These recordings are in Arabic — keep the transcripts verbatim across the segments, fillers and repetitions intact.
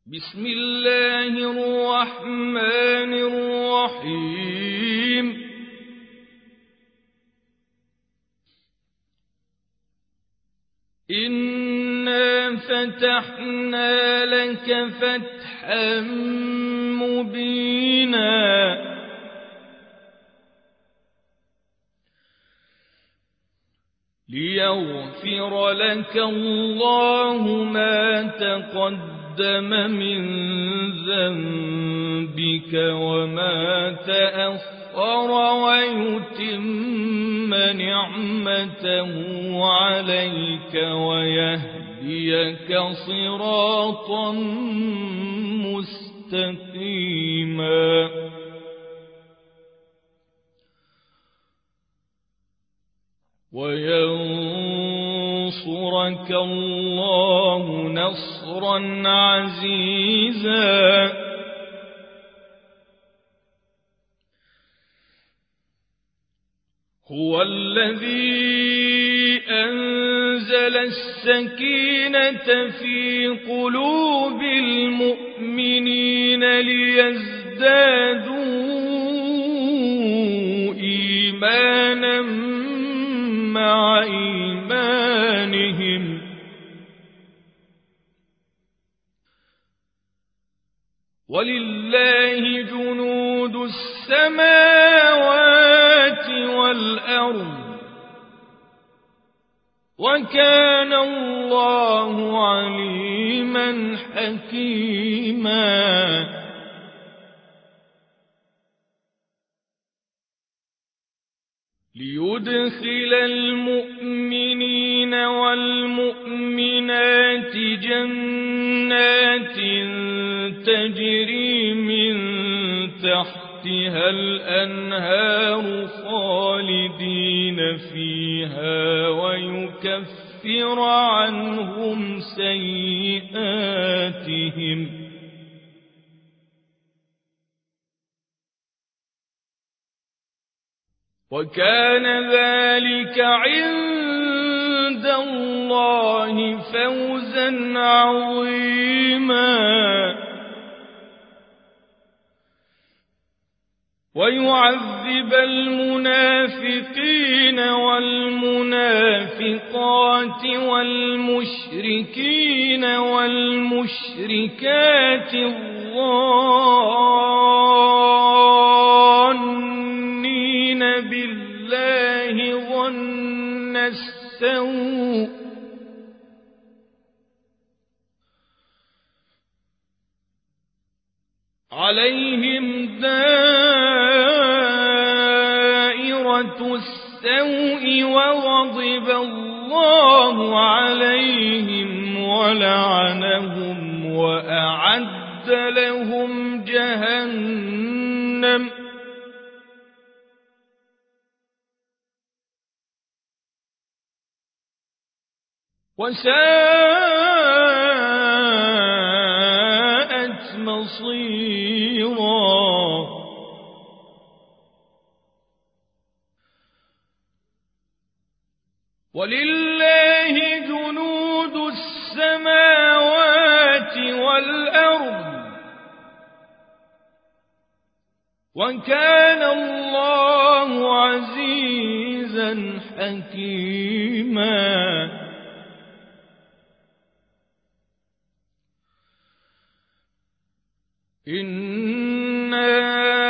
بسم الله الرحمن الرحيم إنا فتحنا لك فتحا مبينا ليغفر لك الله ما تقدم من ذنبك وما تأخر ويتم نعمته عليك ويهديك صراطا مستقيما وينصرك الله نصرا عزيزا هو الذي أنزل السكينة في قلوب المؤمنين ليزدادوا إيمانا مع إيمانهم ولله جنود السماوات والأرض وكان الله عليما حكيما ليدخل المؤمنين والمؤمنات جنات تجري من تحتها الأنهار خالدين فيها ويكفر عنهم سيئاتهم وكان ذلك عند الله فوزا عظيما ويعذب المنافقين والمنافقات والمشركين والمشركات الظانين بالله ظن السوء عليهم دائرة السوء وغضب الله عليهم ولعنهم وأعد لهم جهنم وساءت مصيرا ولله جنود السماوات والأرض وكان الله عزيزا حكيما إنا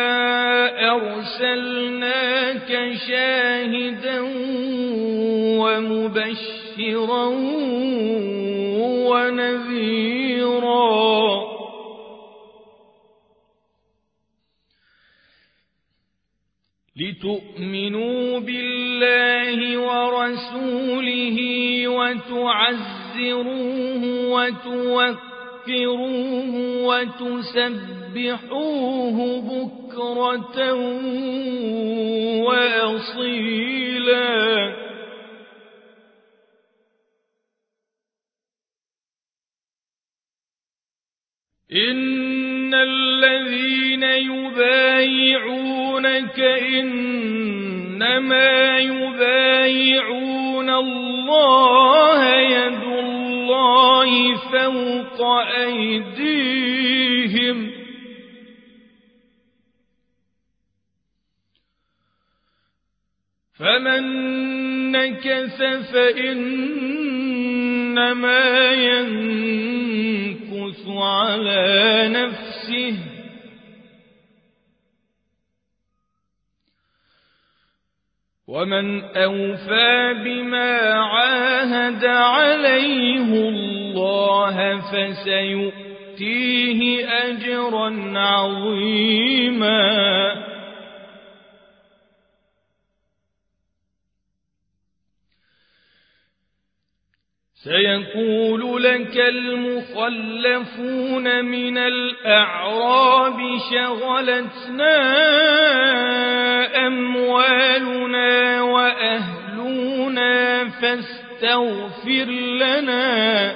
أرسلناك شاهدا ومبشرا ونذيرا لتؤمنوا بالله ورسوله وتعزروه وتوقروه وتسبحوه بكرة وأصيلا إن الذين يبايعونك إنما يبايعون الله يد الله الله فوق أيديهم فمن نكث فإنما ينكث على نفسه ومن أوفى بما عاهد عليه الله فسيؤتيه أجرا عظيما سيقول لك المخلفون من الأعراب شغلتنا أموالنا وأهلنا فاستغفر لنا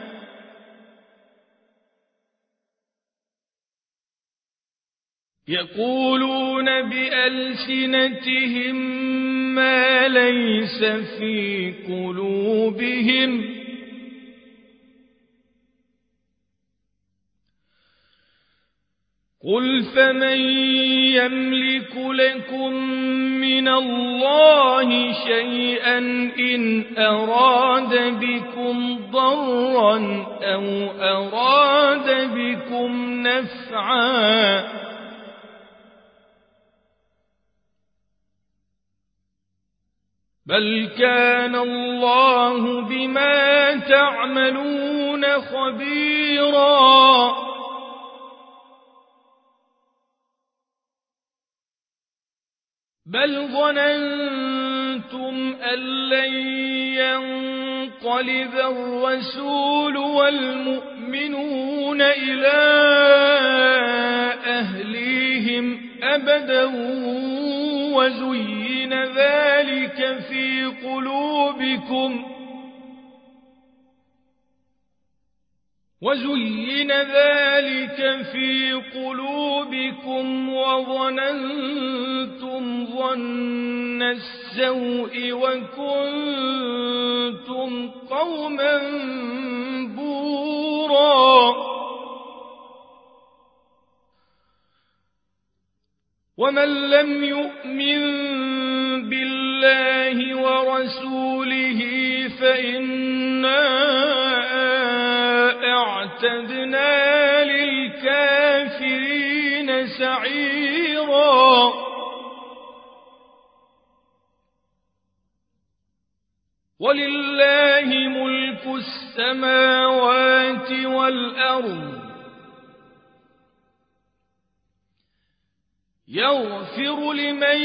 يقولون بألسنتهم ما ليس في قلوبهم قل فمن يملك لكم من الله شيئا إن أراد بكم ضرا أو أراد بكم نفعا بل كان الله بما تعملون خبيرا بل ظننتم أن لن ينقلب الرسول والمؤمنون إلى أهليهم أبدا وزين ذلك في قلوبكم وزين ذلك في قلوبكم وظننتم ظن السوء وكنتم قوما بورا ومن لم يؤمن بالله ورسوله فإنا أعتدنا للكافرين سعيرا ولله ملك السماوات والأرض يغفر لمن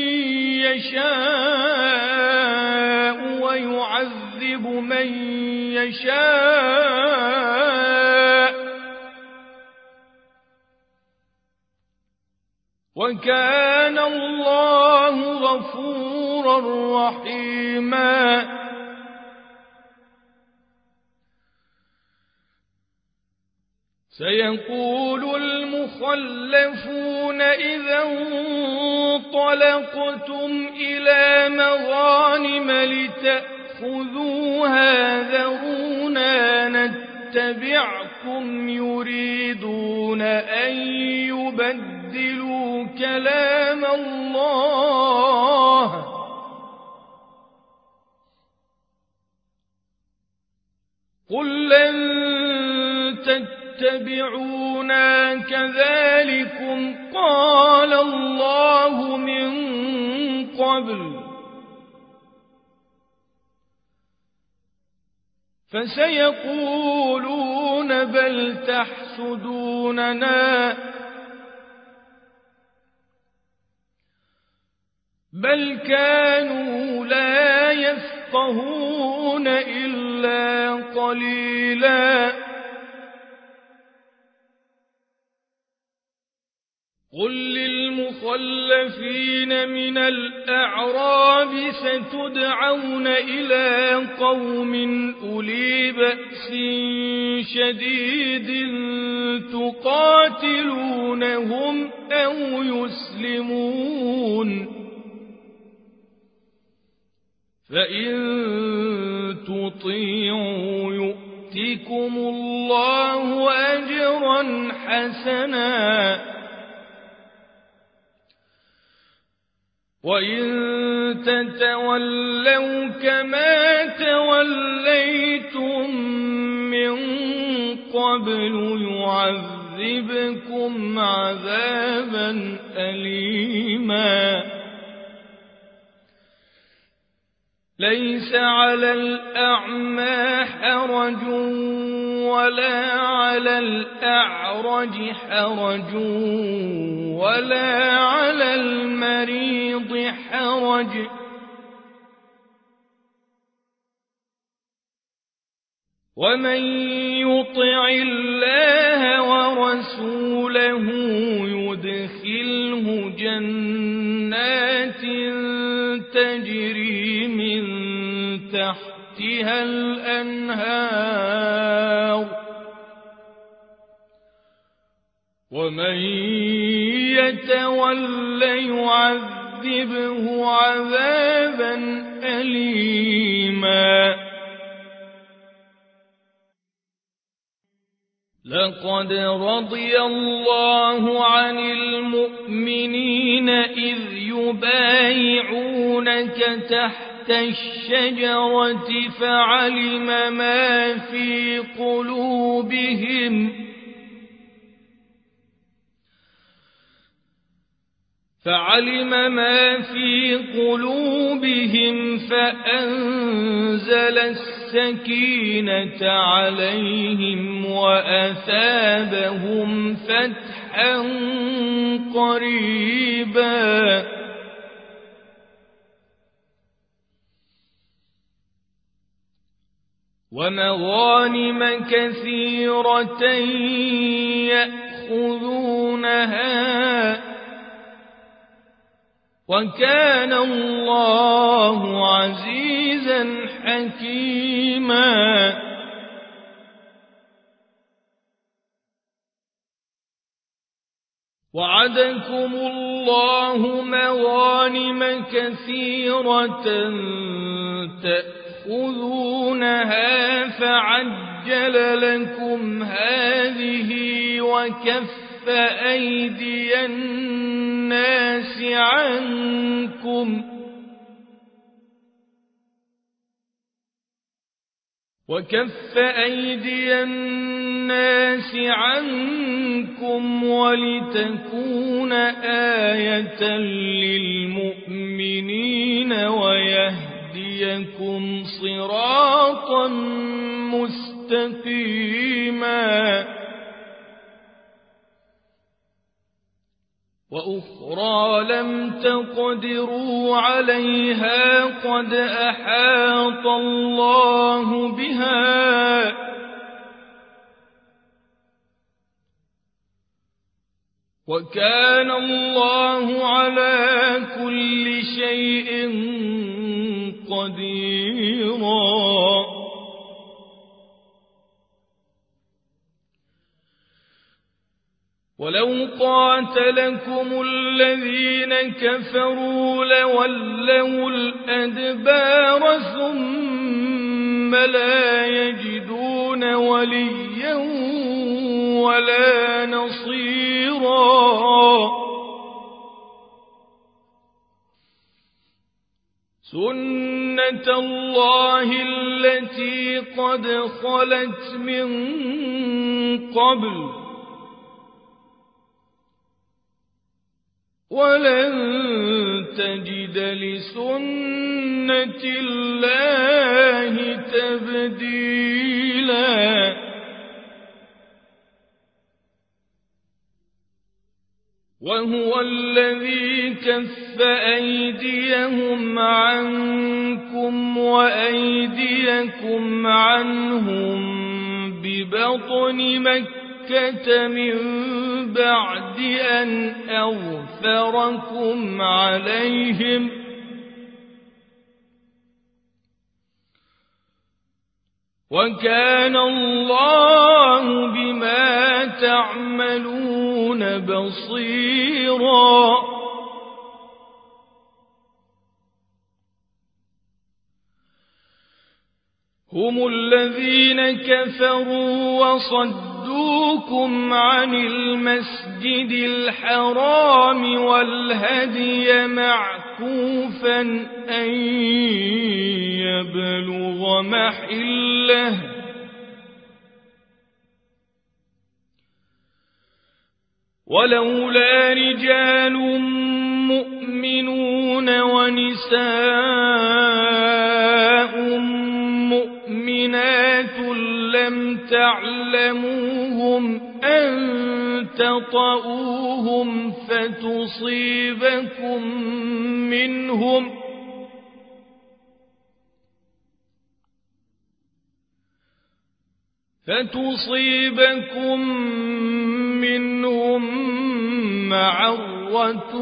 يشاء ويعذب من يشاء وكان الله غفورا رحيما سيقول المخلفون إذا انطلقتم إلى مغانم لتأخذوها ذرونا نتبعكم يريدون أن يبدلوا كلام الله قل لن تتبعونا كذلكم قال الله من قبل فسيقولون بل تحسدوننا بل كانوا لا يفقهون إلا قليلا قل للمخلفين من الأعراب ستدعون إلى قوم أولي بأس شديد تقاتلونهم أو يسلمون فإن تطيعوا يؤتكم الله أجرا حسنا وإن تتولوا كما توليتم من قبل يعذبكم عذابا أليما ليس على الأعمى حرج ولا على الأعرج حرج ولا على المريض حرج ومن يطع الله ورسوله يدخله جنات تجري من تحتها الأنهار ومن يتول يعذبه عذابا أليما لقد رضي الله عن المؤمنين إذ يبايعونك تحت الشجرة فعلم ما في قلوبهم فعلم ما في قلوبهم فأنزل السكينة عليهم وأثابهم فتحا قريبا ومغانم كثيرة يأخذونها وكان الله عزيزا حكيما وعدكم الله مغانم كثيرة تأخذونها فعجل لكم هذه وكف أيدي الناس عنكم وكف أيدي الناس عنكم ولتكون آية للمؤمنين ويهديكم صراطا مستقيما وأخرى لم تقدروا عليها قد أحاط الله بها وكان الله على كل شيء قديرا ولو قاتلكم الذين كفروا لولوا الأدبار ثم لا يجدون وليا ولا نصيرا سنة الله التي قد خلت من قبل ولن تجد لسنة الله تبديلا وهو الذي كف أيديهم عنكم وأيديكم عنهم ببطن مكة من بعد أن أغفركم عليهم وكان الله بما تعملون بصيرا هم الذين كفروا وصدوكم عن المسجد الحرام والهدي معكوفا أن يبلغ محله ولولا رجال مؤمنون ونساء مؤمنات لم تعلموهم أن تطؤوهم فتصيبكم منهم فتصيبكم منهم معرة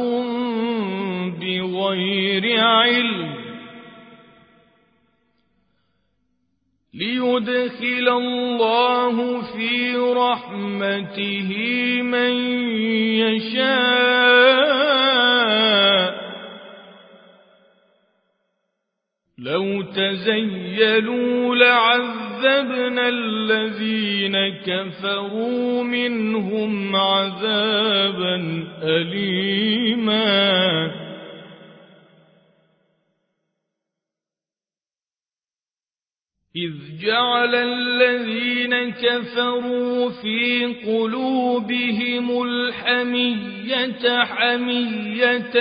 بغير علم ليدخل الله في رحمته من يشاء لو تزيلوا لعذبنا الذين كفروا منهم عذابا أليما إذ جعل الذين كفروا في قلوبهم الحمية حمية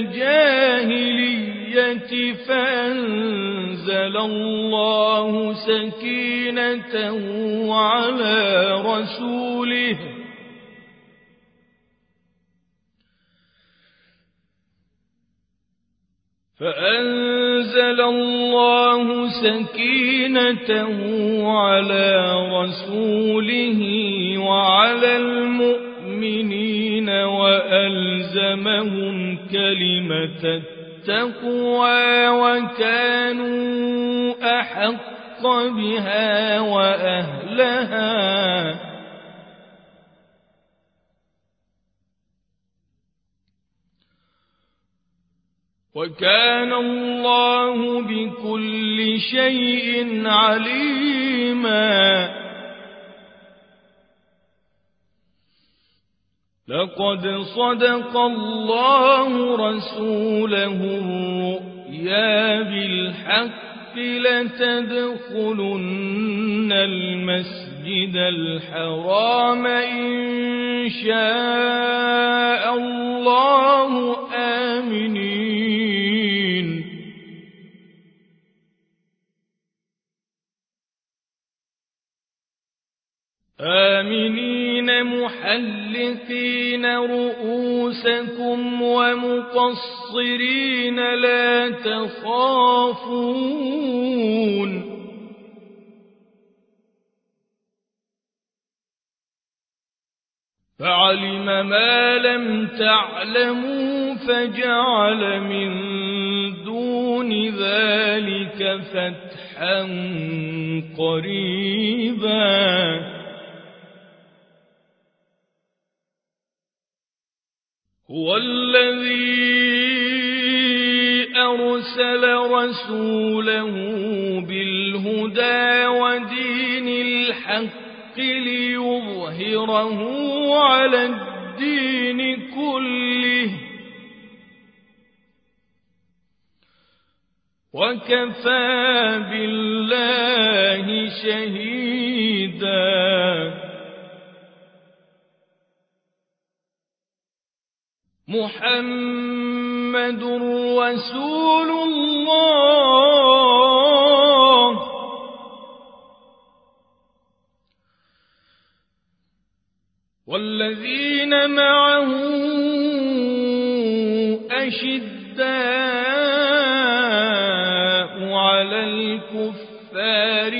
الجاهلية فأنزل الله سكينته على رسوله فأنزل الله سكينته على رسوله وعلى المؤمنين وألزمهم كلمة التقوى وكانوا أحق بها وأهلها وكان الله بكل شيء عليما لقد صدق الله رسوله الرؤيا بالحق لتدخلن المسجد الحرام إن شاء الله آمنين آمنين محلقين رؤوسكم ومقصرين لا تخافون فعلم ما لم تعلموا فجعل من دون ذلك فتحا قريبا هو الذي أرسل رسوله بالهدى ودين الحق ليظهره على الدين كله وكفى بالله شهيدا محمد رسول الله والذين معه أشداء على الكفار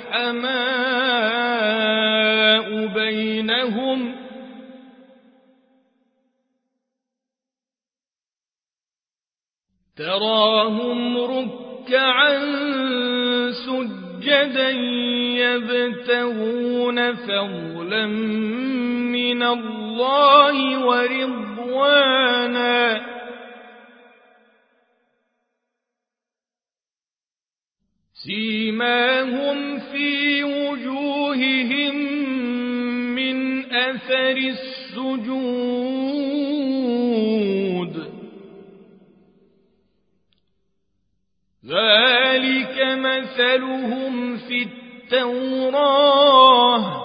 رحماء بينهم تراهم ركعا سجدا يبتغون فضلا من الله ورضوانا سيماهم في وجوههم من أثر السجود ذلك مثلهم في التوراة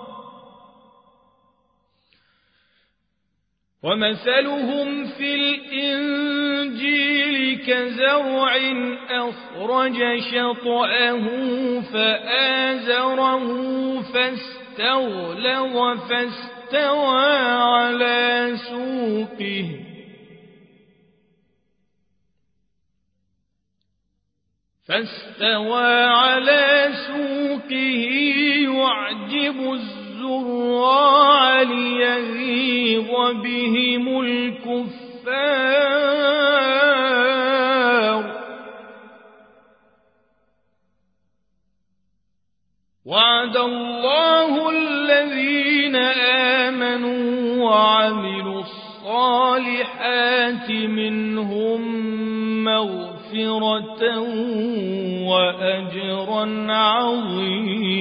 ومثلهم في الإنجيل كزرع أخرج شطأه فآزره فاستغلظ فاستوى على سوقه فاستوى على سوقه يعجب الزراع ليغيظ بهم الكفار وعد الله الذين آمنوا وعملوا الصالحات منهم مغفرة وأجرا عظيما